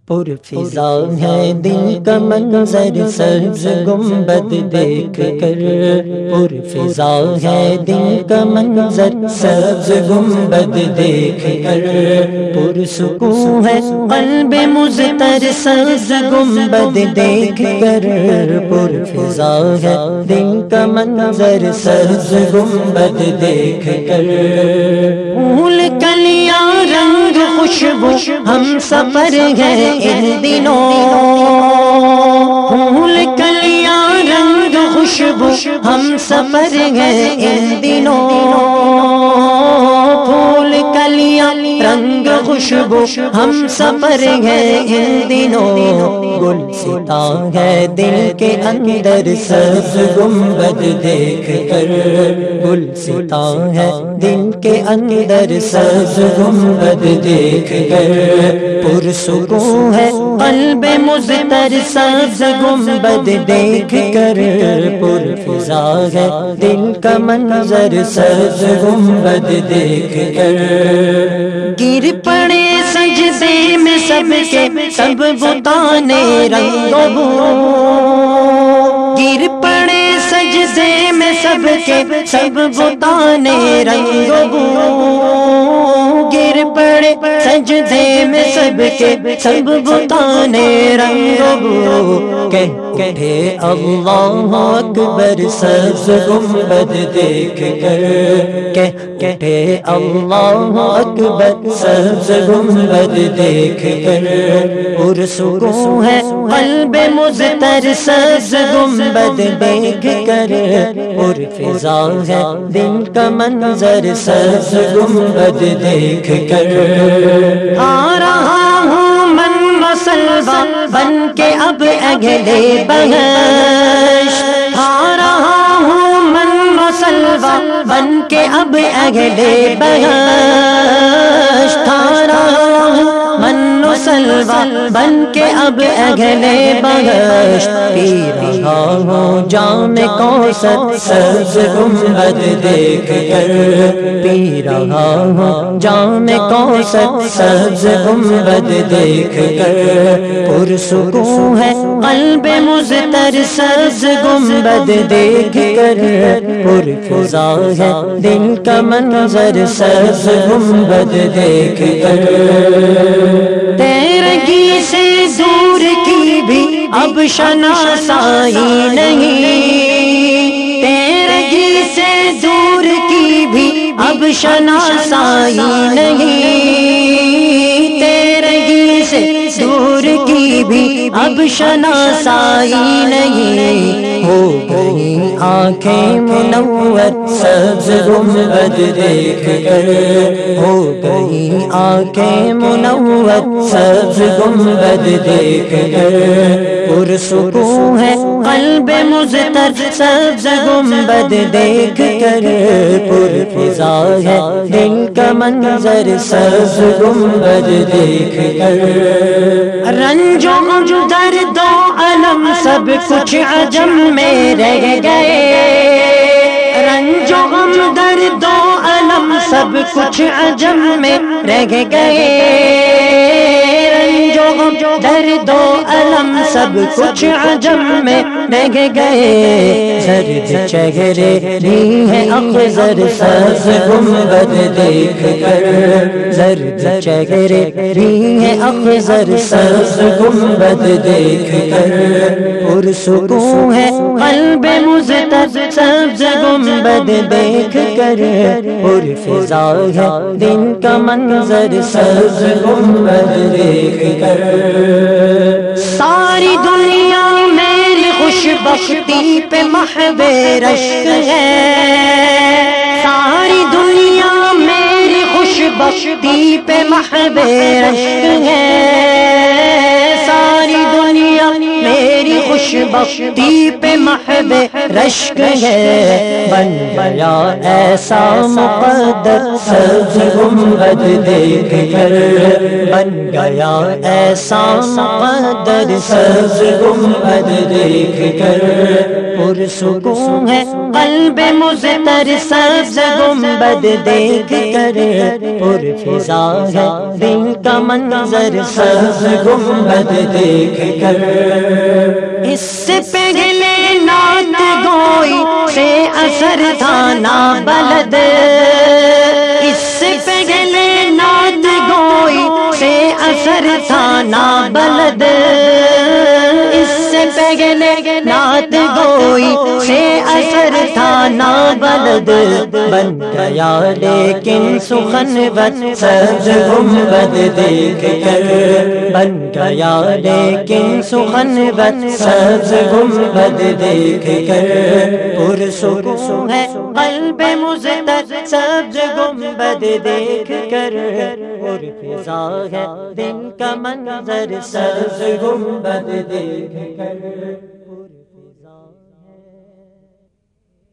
پر فضا ہے دل کا منظر سبز گنبد دیکھ کر، پر فضا ہے دل کا منظر سبز گنبد دیکھ کر، پر سکون ہے قلب مضطر سبز گنبد دیکھ کر، پر فضا ہے دل کا منظر سبز گنبد دیکھ کر، پھول کلیاں رنگ خوشبو ہم سفر ہے ان دنوں، پھول کلیاں رنگ خوشبو ہم سفر ہے ان دنوں، پھول کلیاں رنگ خوشبو ہم سفر ہے ان دنوں، گلستاں ہے دل کے اندر سبز گنبد دیکھ کر، گلستاں ہے دل کے اندر سبز گنبد دیکھ کر، پرسکون ہے قلب مضطر سبز گنبد دیکھ کر، پر فضا ہے دل کا منظر سبز گنبد دیکھ کر، گر پڑے سجدے میں سب کے سب بتان رنگ و بو، گر پڑے سجدے میں سب کے سب بتان رنگ و بو، گر پڑے سجدے میں سب کے سب بتان رنگ و بو، کہتے اللہ اکبر سبز گنبد دیکھ کر، کہتے اللہ اکبر سبز گنبد دیکھ کر، پرسکون ہے قلب مضطر سبز گنبد دیکھ کر، پر فضا ہے دل کا منظر سبز گنبد دیکھ کر، آ رہا ہوں من مسلسل بن کے اب اگلے بہشت، آ رہا ہوں من مسلسل بن کے اب اگلے بہشت، آ رہا ہوں من سلوا بن کے اب اگلے بہشت، پی رہا ہوں جام کوثر سبز گنبد دیکھ کر، پی رہا ہوں جام کوثر سبز گنبد دیکھ کر، پرسکون ہے قلب مضطر سبز گنبد دیکھ کر، پر فضا ہے دل کا منظر سبز گنبد دیکھ کر، تیرگی سے دور کی بھی اب شناسائی نہیں، تیرگی سے دور کی بھی اب شناسائی نہیں، تیرگی سے دور کی بھی اب شناسائی نہیں، ہو گئی آنکھیں منور سبز گنبد دیکھ کر، ہو گئی آنکھیں منور سبز گنبد دیکھ کر، پرسکون ہے قلب مضطر سبز گنبد دیکھ کر، پر فضا ہے دل کا منظر سبز گنبد دیکھ کر، رنج و درد و الم سب کچھ عجم میں رہ گئے، رنج و غم درد و الم سب کچھ عجم میں رہ گئے، رنج و غم درد و الم سب کچھ عجم میں رہ گئے، زرد چہرے بھی ہے اخضر سبز گنبد دیکھ کر، زرد چہرے بھی ہے اخضر سبز گنبد دیکھ کر، پرسکون ہے قلب مضطر سبز گنبد دیکھ کر، پر فضا ہے دل کا منظر سبز گنبد دیکھ کر، ساری دنیا میری خوش بختی پہ محو رشک ہے، ساری دنیا میری خوش بختی پہ محو رشک ہے، ساری دنیا میری خوش بختی پہ محو رشک ہے، بن گیا ایسا مقدس سبز گنبد دیکھ کر، بن گیا ایسا مقدس سبز گنبد دیکھ کر، پرسکون ہے قلب مضطر سبز گنبد دیکھ کر، پرفضا ہے دل کا منظر سبز گنبد دیکھ کر، اس سے پہلے نعت گوئی سے اثر تھا نابلد، اس سے پہلے نعت گوئی سے اثر تھا نابلد، اس سے پہلے نعت گوئی سے اثر تھا نابلد، بن گیا لیکن سخن بد سبز گنبد دیکھ کر، بن گیا لیکن سخن بد سبز گنبد دیکھ کر، پرسکون ہے قلب مضطر سبز گنبد دیکھ کر، پرفضا ہے دل کا منظر سبز گنبد دیکھ کر۔